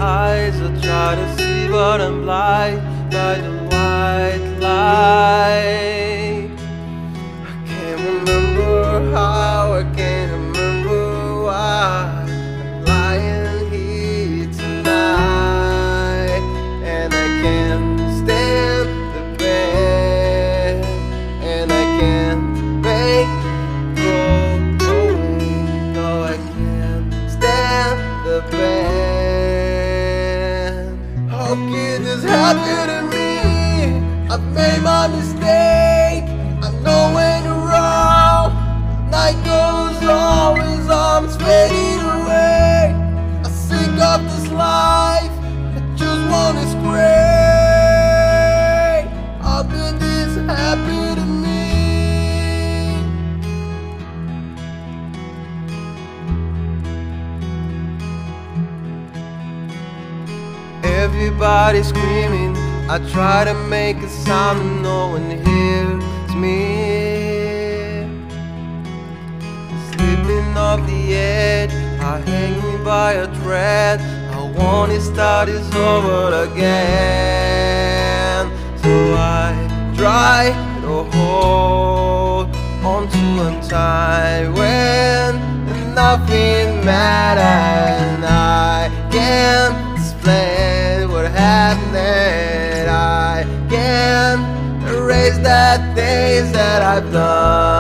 eyes, I try to see, but I'm blind by the white light. I can't remember how, I can't remember why I'm lying here tonight, and I can't stand the pain, and I can't make go away. No, I can't stand the pain. How can this happen to me? I've made my mistake, I know when you're wrong. Night goes on, his arms fading away. I sick of this life, I just wanna scream. How could this happen to me? Everybody's screaming, I try to make a sound and no one hears me. Slipping off the edge, I hang by a thread. I want to start this over again. So I try to hold on to a time when nothing matters, and I can't explain what happened. I can't erase the things that I've done.